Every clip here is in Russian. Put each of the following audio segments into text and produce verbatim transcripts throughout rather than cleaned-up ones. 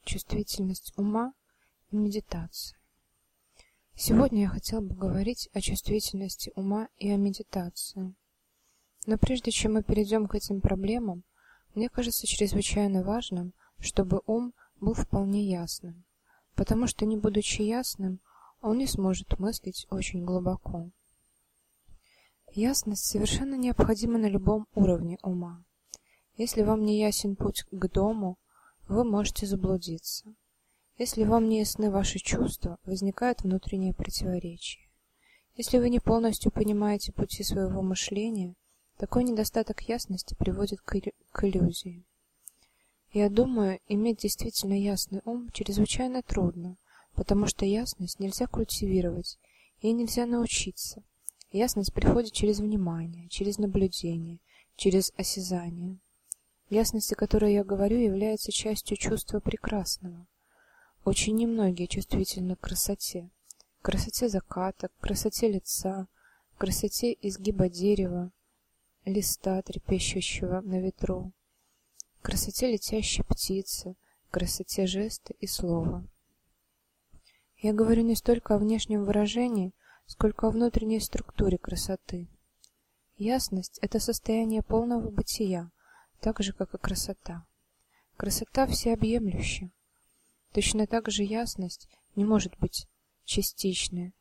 Чувствительность ума и медитация. Сегодня я хотел бы говорить о чувствительности ума и о медитации. Но прежде чем мы перейдем к этим проблемам, мне кажется чрезвычайно важным, чтобы ум был вполне ясным, потому что, не будучи ясным, он не сможет мыслить очень глубоко. Ясность совершенно необходима на любом уровне ума. Если вам не ясен путь к дому, вы можете заблудиться. Если вам не ясны ваши чувства, возникает внутреннее противоречие. Если вы не полностью понимаете пути своего мышления, такой недостаток ясности приводит к, к иллюзии. Я думаю, иметь действительно ясный ум чрезвычайно трудно, потому что ясность нельзя культивировать, ей нельзя научиться. Ясность приходит через внимание, через наблюдение, через осязание. Ясность, о которой я говорю, является частью чувства прекрасного. Очень немногие чувствительны к красоте. К красоте заката, к красоте лица, к красоте изгиба дерева, листа, трепещущего на ветру, к красоте летящей птицы, к красоте жеста и слова. Я говорю не столько о внешнем выражении, сколько о внутренней структуре красоты. Ясность — это состояние полного бытия, так же, как и красота. Красота всеобъемлюща. Точно так же ясность не может быть частичной.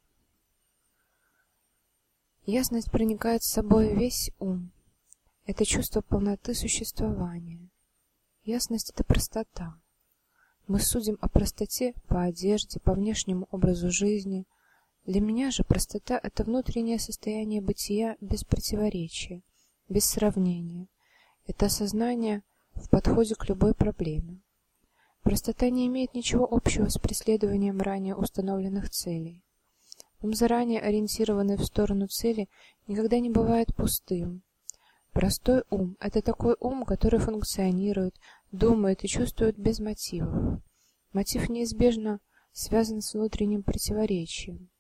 Ясность проникает с собой весь ум. Это чувство полноты существования. Ясность — это простота. Мы судим о простоте по одежде, по внешнему образу жизни. Для меня же простота — это внутреннее состояние бытия без противоречия, без сравнения. Это осознание в подходе к любой проблеме. Простота не имеет ничего общего с преследованием ранее установленных целей. Ум, заранее ориентированный в сторону цели, никогда не бывает пустым. Простой ум — это такой ум, который функционирует, думает и чувствует без мотивов. Мотив неизбежно связан с внутренним противоречием.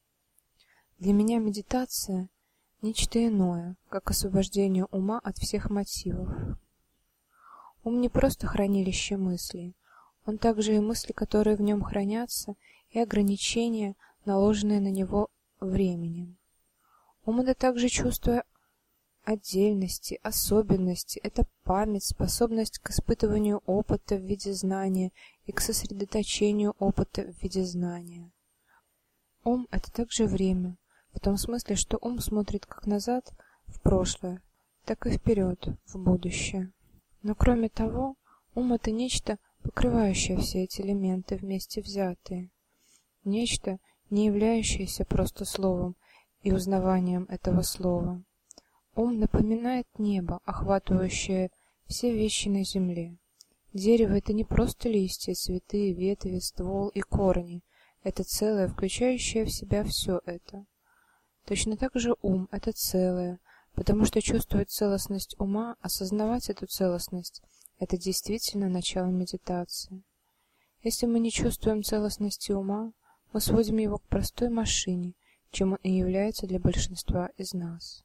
Для меня медитация — нечто иное, как освобождение ума от всех мотивов. Ум не просто хранилище мыслей, он также и мысли, которые в нем хранятся, и ограничения, наложенные на него временем. Ум — это также чувство отдельности, особенности, это память, способность к испытыванию опыта в виде знания и к сосредоточению опыта в виде знания. Ум — это также время, в том смысле, что ум смотрит как назад, в прошлое, так и вперед, в будущее. Но кроме того, ум — это нечто, покрывающее все эти элементы вместе взятые. Нечто, не являющееся просто словом и узнаванием этого слова. Ум напоминает небо, охватывающее все вещи на земле. Дерево — это не просто листья, цветы, ветви, ствол и корни. Это целое, включающее в себя все это. Точно так же ум — это целое, потому что чувствовать целостность ума, осознавать эту целостность — это действительно начало медитации. Если мы не чувствуем целостности ума, мы сводим его к простой машине, чем он и является для большинства из нас.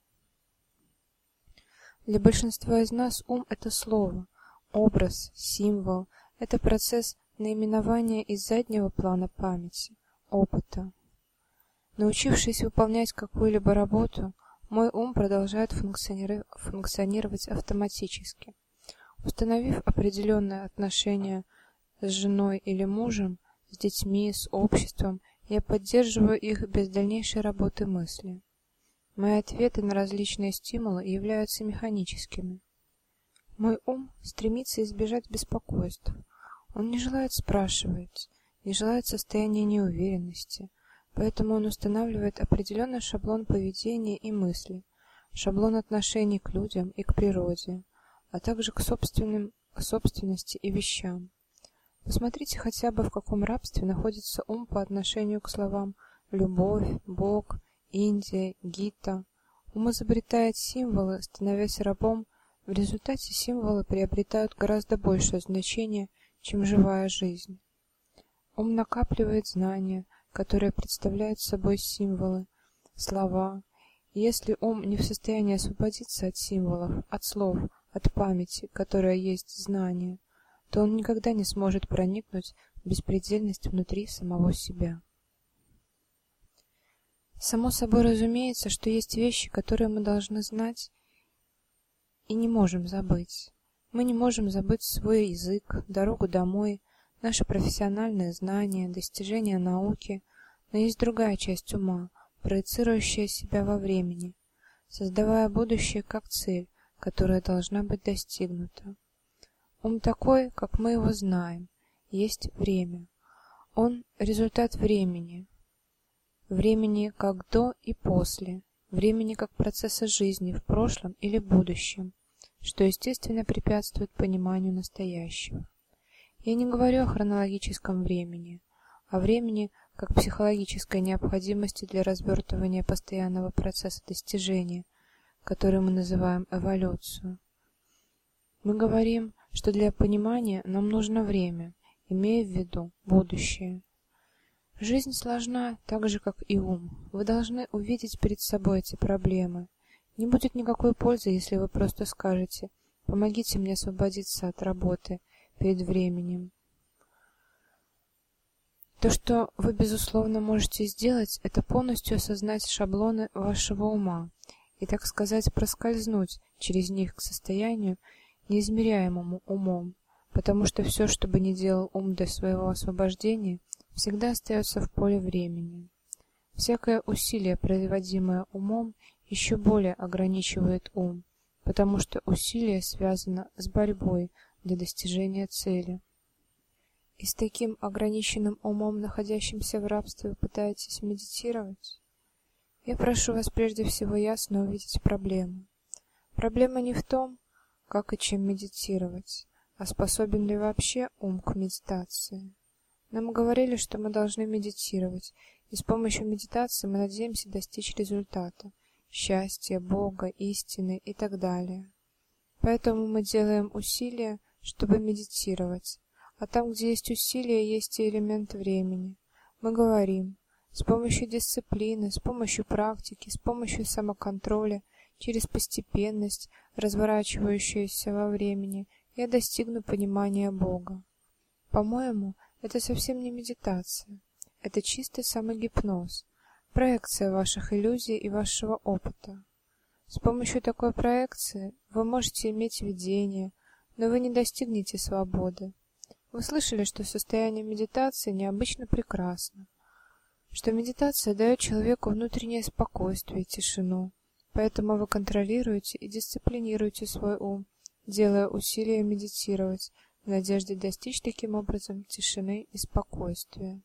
Для большинства из нас ум — это слово, образ, символ, это процесс наименования из заднего плана памяти, опыта. Научившись выполнять какую-либо работу, мой ум продолжает функциони- функционировать автоматически. Установив определенные отношения с женой или мужем, с детьми, с обществом, я поддерживаю их без дальнейшей работы мысли. Мои ответы на различные стимулы являются механическими. Мой ум стремится избежать беспокойств. Он не желает спрашивать, не желает состояния неуверенности, поэтому он устанавливает определенный шаблон поведения и мыслей, шаблон отношений к людям и к природе, а также к собственным, к собственности и вещам. Посмотрите хотя бы, в каком рабстве находится ум по отношению к словам «любовь», «Бог», «Индия», «Гита». Ум изобретает символы, становясь рабом, в результате символы приобретают гораздо большее значение, чем живая жизнь. Ум накапливает знания, которые представляют собой символы, слова. И если ум не в состоянии освободиться от символов, от слов, от памяти, которая есть знание, то он никогда не сможет проникнуть в беспредельность внутри самого себя. Само собой разумеется, что есть вещи, которые мы должны знать и не можем забыть. Мы не можем забыть свой язык, дорогу домой, наши профессиональные знания, достижения науки, но есть другая часть ума, проецирующая себя во времени, создавая будущее как цель, которая должна быть достигнута. Ум такой, как мы его знаем, есть время. Он результат времени. Времени как до и после, времени как процесса жизни в прошлом или будущем, что естественно препятствует пониманию настоящего. Я не говорю о хронологическом времени, о времени как психологической необходимости для развертывания постоянного процесса достижения, который мы называем эволюцию. Мы говорим, что для понимания нам нужно время, имея в виду будущее. Жизнь сложна, так же как и ум. Вы должны увидеть перед собой эти проблемы. Не будет никакой пользы, если вы просто скажете: "Помогите мне освободиться от работы перед временем". То, что вы безусловно можете сделать, это полностью осознать шаблоны вашего ума и, так сказать, проскользнуть через них к состоянию, неизмеряемому умом, потому что все, что бы ни делал ум до своего освобождения, всегда остается в поле времени. Всякое усилие, производимое умом, еще более ограничивает ум, потому что усилие связано с борьбой для достижения цели. И с таким ограниченным умом, находящимся в рабстве, вы пытаетесь медитировать? Я прошу вас прежде всего ясно увидеть проблему. Проблема не в том, как и чем медитировать, а способен ли вообще ум к медитации. Нам говорили, что мы должны медитировать, и с помощью медитации мы надеемся достичь результата: счастья, Бога, истины и так далее. Поэтому мы делаем усилия, чтобы медитировать. А там, где есть усилия, есть и элемент времени. Мы говорим: с помощью дисциплины, с помощью практики, с помощью самоконтроля, через постепенность, разворачивающуюся во времени, я достигну понимания Бога. По-моему, это совсем не медитация. Это чистый самогипноз, проекция ваших иллюзий и вашего опыта. С помощью такой проекции вы можете иметь видение, но вы не достигнете свободы. Вы слышали, что состояние медитации необычно прекрасно, что медитация дает человеку внутреннее спокойствие и тишину, поэтому вы контролируете и дисциплинируете свой ум, делая усилия медитировать, в надежде достичь таким образом тишины и спокойствия.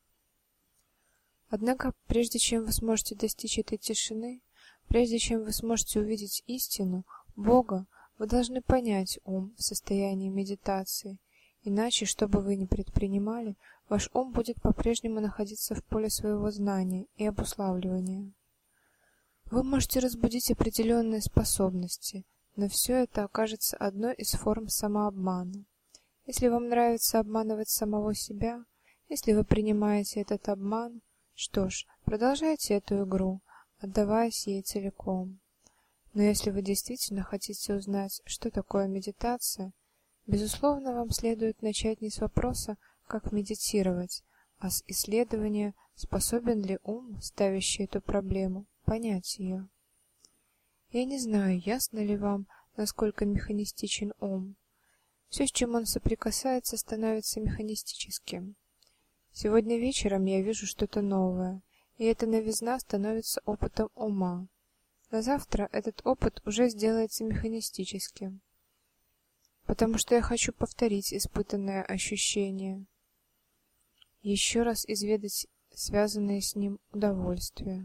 Однако, прежде чем вы сможете достичь этой тишины, прежде чем вы сможете увидеть истину, Бога, вы должны понять ум в состоянии медитации. Иначе, что бы вы ни предпринимали, ваш ум будет по-прежнему находиться в поле своего знания и обуславливания. Вы можете разбудить определенные способности, но все это окажется одной из форм самообмана. Если вам нравится обманывать самого себя, если вы принимаете этот обман, что ж, продолжайте эту игру, отдаваясь ей целиком. Но если вы действительно хотите узнать, что такое медитация, безусловно, вам следует начать не с вопроса, как медитировать, а с исследования, способен ли ум, ставящий эту проблему, понять ее. Я не знаю, ясно ли вам, насколько механистичен ум. Все, с чем он соприкасается, становится механистическим. Сегодня вечером я вижу что-то новое, и эта новизна становится опытом ума. На завтра этот опыт уже сделается механистическим, потому что я хочу повторить испытанное ощущение, еще раз изведать связанные с ним удовольствия.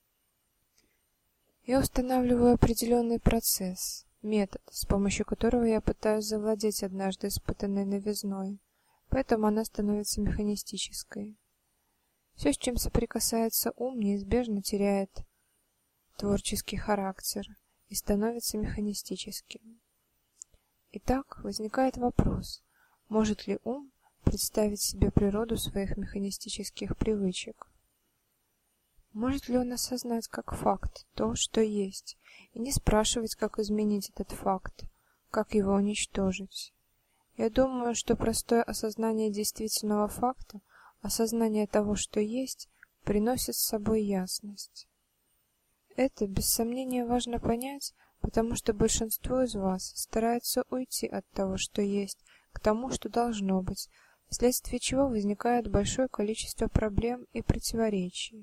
Я устанавливаю определенный процесс, метод, с помощью которого я пытаюсь завладеть однажды испытанной новизной, поэтому она становится механистической. Все, с чем соприкасается ум, неизбежно теряет творческий характер и становится механистическим. Итак, возникает вопрос: может ли ум представить себе природу своих механистических привычек? Может ли он осознать как факт то, что есть, и не спрашивать, как изменить этот факт, как его уничтожить? Я думаю, что простое осознание действительного факта, осознание того, что есть, приносит с собой ясность. Это, без сомнения, важно понять, потому что большинство из вас старается уйти от того, что есть, к тому, что должно быть, вследствие чего возникает большое количество проблем и противоречий.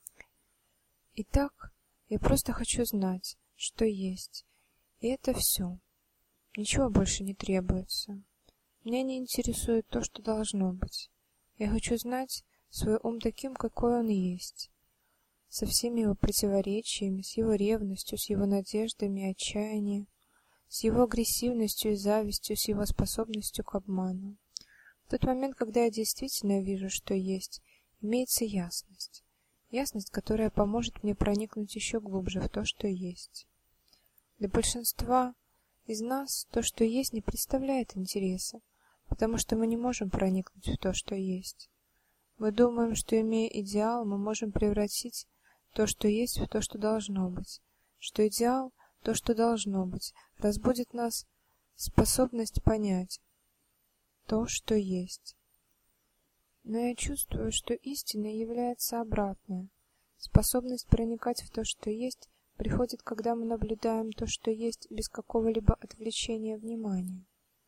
Итак, я просто хочу знать, что есть, и это все. Ничего больше не требуется. Меня не интересует то, что должно быть. Я хочу знать свой ум таким, какой он есть, со всеми его противоречиями, с его ревностью, с его надеждами и отчаянием, с его агрессивностью и завистью, с его способностью к обману. В тот момент, когда я действительно вижу, что есть, имеется ясность. Ясность, которая поможет мне проникнуть еще глубже в то, что есть. Для большинства из нас то, что есть, не представляет интереса, потому что мы не можем проникнуть в то, что есть. Мы думаем, что, имея идеал, мы можем превратить то, что есть, в то, что должно быть, что идеал, то, что должно быть, разбудит нас способность понять то, что есть. Но я чувствую, что истиной является обратное. Способность проникать в то, что есть, приходит, когда мы наблюдаем то, что есть, без какого-либо отвлечения внимания.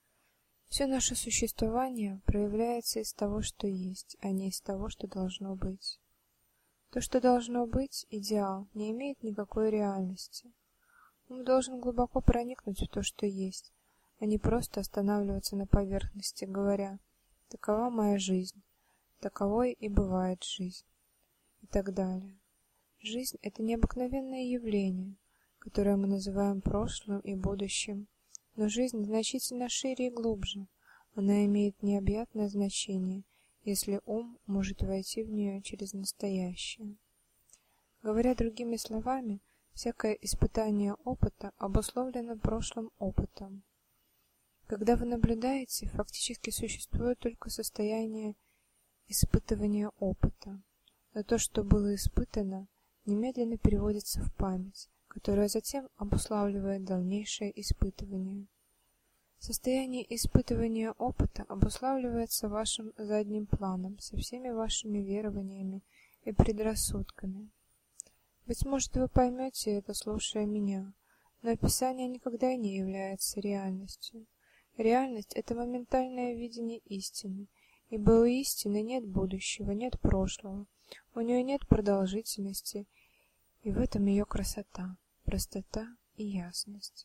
Все наше существование проявляется из того, что есть, а не из того, что должно быть. То, что должно быть, идеал, не имеет никакой реальности. Ум должен глубоко проникнуть в то, что есть, а не просто останавливаться на поверхности, говоря: «Такова моя жизнь, таковой и бывает жизнь», и так далее. Жизнь — это необыкновенное явление, которое мы называем прошлым и будущим, но жизнь значительно шире и глубже. Она имеет необъятное значение, если ум может войти в нее через настоящее. Говоря другими словами, всякое испытание опыта обусловлено прошлым опытом. Когда вы наблюдаете, фактически существует только состояние испытывания опыта, но то, что было испытано, немедленно переводится в память, которая затем обуславливает дальнейшее испытывание. Состояние испытывания опыта обуславливается вашим задним планом, со всеми вашими верованиями и предрассудками. Быть может, вы поймете это, слушая меня, но описание никогда не является реальностью. Реальность — это моментальное видение истины, ибо у истины нет будущего, нет прошлого, у нее нет продолжительности, и в этом ее красота, простота и ясность.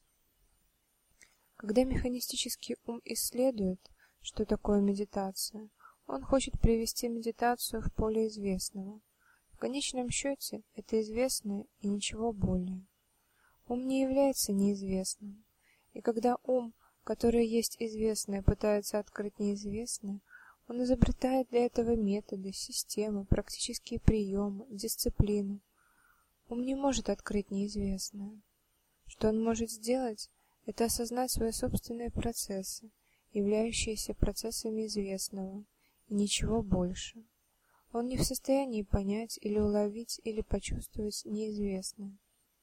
Когда механистический ум исследует, что такое медитация, он хочет привести медитацию в поле известного. В конечном счете, это известное и ничего более. Ум не является неизвестным, и когда ум, который есть известное, пытается открыть неизвестное, он изобретает для этого методы, системы, практические приемы, дисциплину. Ум не может открыть неизвестное. Что он может сделать, это осознать свои собственные процессы, являющиеся процессами известного, и ничего больше. Он не в состоянии понять или уловить или почувствовать неизвестное.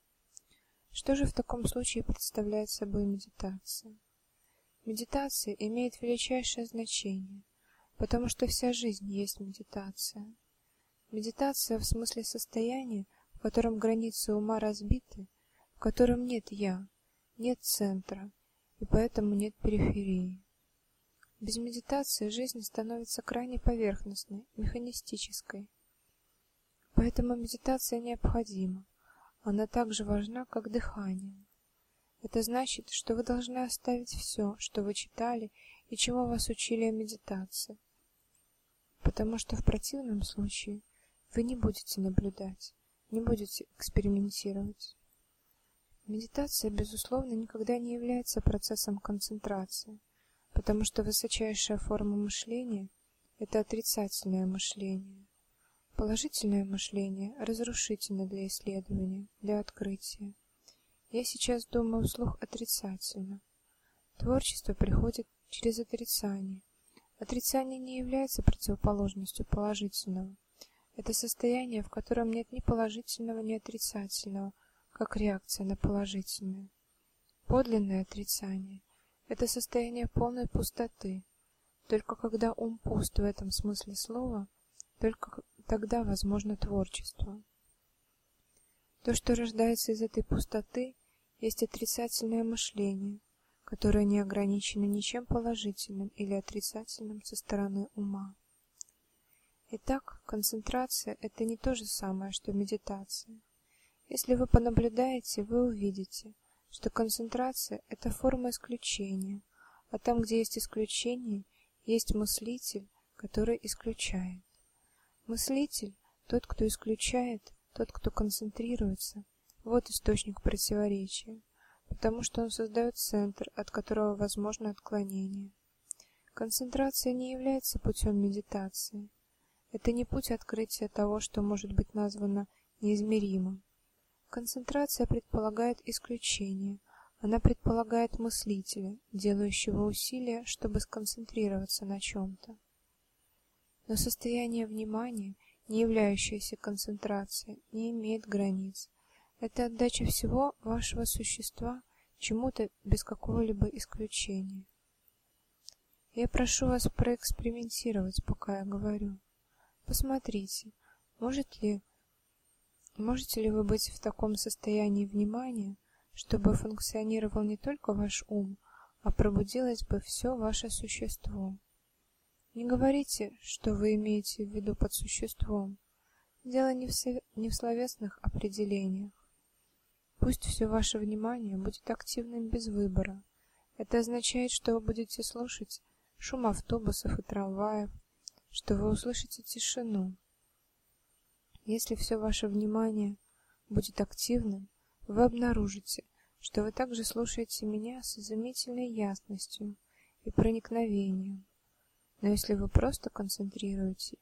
Что же в таком случае представляет собой медитация? Медитация имеет величайшее значение, потому что вся жизнь есть медитация. Медитация в смысле состояния, в котором границы ума разбиты, в котором нет «я», нет центра, и поэтому нет периферии. Без медитации жизнь становится крайне поверхностной, механистической. Поэтому медитация необходима. Она так же важна, как дыхание. Это значит, что вы должны оставить все, что вы читали и чему вас учили о медитации, потому что в противном случае вы не будете наблюдать, не будете экспериментировать. Медитация, безусловно, никогда не является процессом концентрации, потому что высочайшая форма мышления — это отрицательное мышление. Положительное мышление разрушительно для исследования, для открытия. Я сейчас думаю вслух отрицательно. Творчество приходит через отрицание. Отрицание не является противоположностью положительного. Это состояние, в котором нет ни положительного, ни отрицательного, как реакция на положительное. Подлинное отрицание — Это состояние полной пустоты. Только когда ум пуст в этом смысле слова, только тогда возможно творчество. То, что рождается из этой пустоты, есть отрицательное мышление, которое не ограничено ничем положительным или отрицательным со стороны ума. Итак, концентрация – это не то же самое, что медитация. Если вы понаблюдаете, вы увидите, что концентрация – это форма исключения, а там, где есть исключение, есть мыслитель, который исключает. Мыслитель – тот, кто исключает, тот, кто концентрируется. Вот источник противоречия, потому что он создает центр, от которого возможно отклонение. Концентрация не является путем медитации. Это не путь открытия того, что может быть названо неизмеримым. Концентрация предполагает исключение. Она предполагает мыслителя, делающего усилия, чтобы сконцентрироваться на чем-то. Но состояние внимания, не являющееся концентрацией, не имеет границ. Это отдача всего вашего существа чему-то без какого-либо исключения. Я прошу вас проэкспериментировать, пока я говорю. Посмотрите, может ли, можете ли вы быть в таком состоянии внимания, чтобы функционировал не только ваш ум, а пробудилось бы все ваше существо. Не говорите, что вы имеете в виду под существом. Дело не в, со... не в словесных определениях. Пусть все ваше внимание будет активным без выбора. Это означает, что вы будете слушать шум автобусов и трамваев, что вы услышите тишину. Если все ваше внимание будет активным, вы обнаружите, что вы также слушаете меня с изумительной ясностью и проникновением. Но если вы просто концентрируете,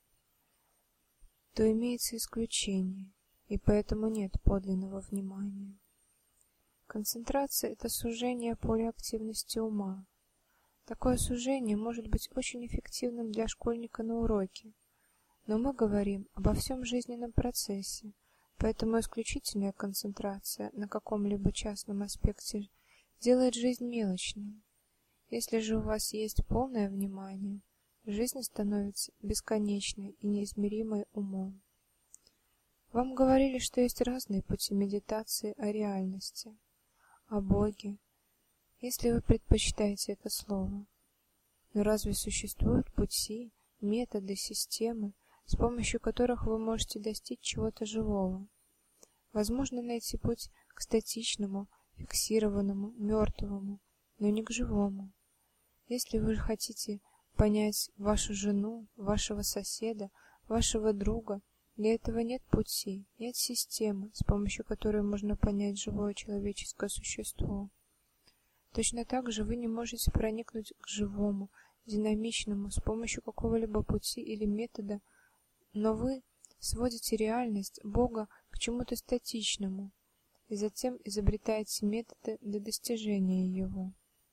то имеется исключение, и поэтому нет подлинного внимания. Концентрация – это сужение поля активности ума. Такое сужение может быть очень эффективным для школьника на уроке, но мы говорим обо всем жизненном процессе, поэтому исключительная концентрация на каком-либо частном аспекте делает жизнь мелочной. Если же у вас есть полное внимание, жизнь становится бесконечной и неизмеримой умом. Вам говорили, что есть разные пути медитации о реальности, о Боге, если вы предпочитаете это слово. Но разве существуют пути, методы, системы, с помощью которых вы можете достичь чего-то живого? Возможно найти путь к статичному, фиксированному, мертвому, но не к живому. Если вы хотите понять вашу жену, вашего соседа, вашего друга, для этого нет пути, нет системы, с помощью которой можно понять живое человеческое существо. Точно так же вы не можете проникнуть к живому, динамичному с помощью какого-либо пути или метода, но вы сводите реальность Бога к чему-то статичному и затем изобретаете методы для достижения его.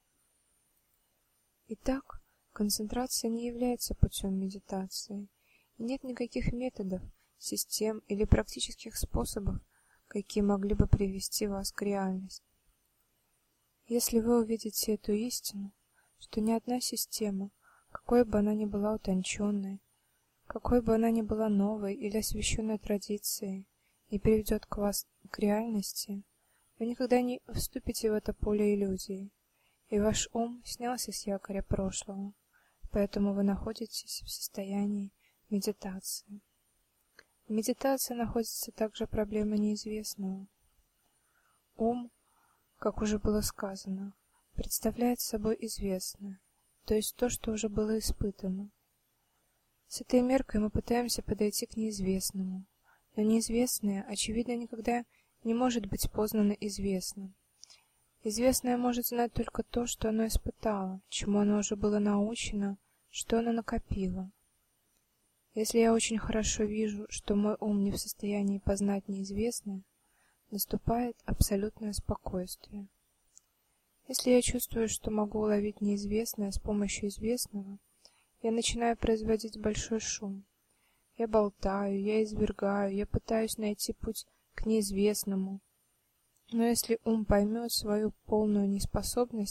Итак, концентрация не является путем медитации, и нет никаких методов, систем или практических способов, какие могли бы привести вас к реальности. Если вы увидите эту истину, что ни одна система, какой бы она ни была утонченной, какой бы она ни была новой или освященной традицией, не приведет к вас к реальности, вы никогда не вступите в это поле иллюзий, и ваш ум снялся с якоря прошлого, поэтому вы находитесь в состоянии медитации. В медитации находится также проблема неизвестного. Ум, как уже было сказано, представляет собой известное, то есть то, что уже было испытано. С этой меркой мы пытаемся подойти к неизвестному, но неизвестное, очевидно, никогда не может быть познано известным. Известное может знать только то, что оно испытало, чему оно уже было научено, что оно накопило. Если я очень хорошо вижу, что мой ум не в состоянии познать неизвестное, наступает абсолютное спокойствие. Если я чувствую, что могу уловить неизвестное с помощью известного, я начинаю производить большой шум. Я болтаю, я извергаю, я пытаюсь найти путь к неизвестному. Но если ум поймет свою полную неспособность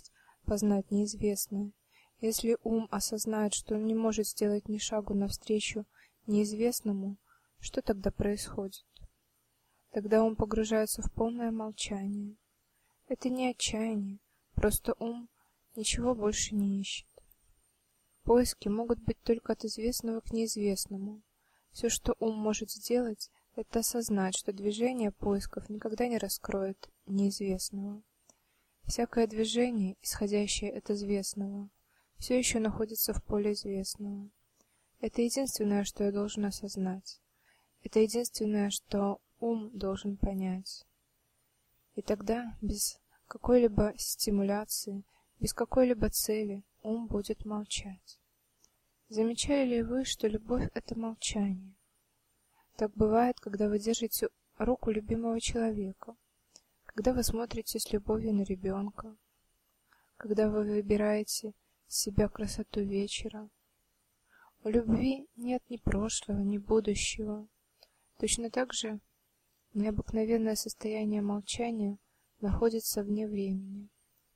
познать неизвестное. Если ум осознает, что он не может сделать ни шагу навстречу неизвестному, что тогда происходит? Тогда ум погружается в полное молчание. Это не отчаяние, просто ум ничего больше не ищет. Поиски могут быть только от известного к неизвестному. Все, что ум может сделать, это осознать, что движение поисков никогда не раскроет неизвестного. Всякое движение, исходящее от известного, все еще находится в поле известного. Это единственное, что я должен осознать. Это единственное, что ум должен понять. И тогда, без какой-либо стимуляции, без какой-либо цели, ум будет молчать. Замечали ли вы, что любовь — это молчание? Так бывает, когда вы держите руку любимого человека, когда вы смотрите с любовью на ребенка, когда вы выбираете себя красоту вечера. У любви нет ни прошлого, ни будущего. Точно так же необыкновенное состояние молчания находится вне времени.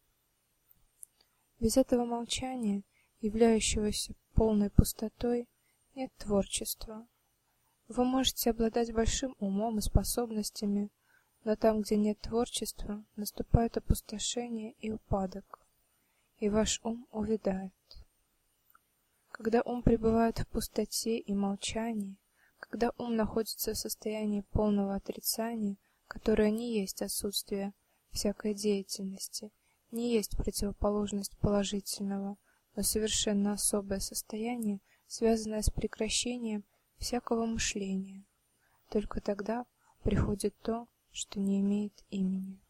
Без этого молчания, являющегося полной пустотой, нет творчества. Вы можете обладать большим умом и способностями, но там, где нет творчества, наступает опустошение и упадок, и ваш ум увядает. Когда ум пребывает в пустоте и молчании, когда ум находится в состоянии полного отрицания, которое не есть отсутствие всякой деятельности, не есть противоположность положительного, но совершенно особое состояние, связанное с прекращением всякого мышления, только тогда приходит то, что не имеет имени.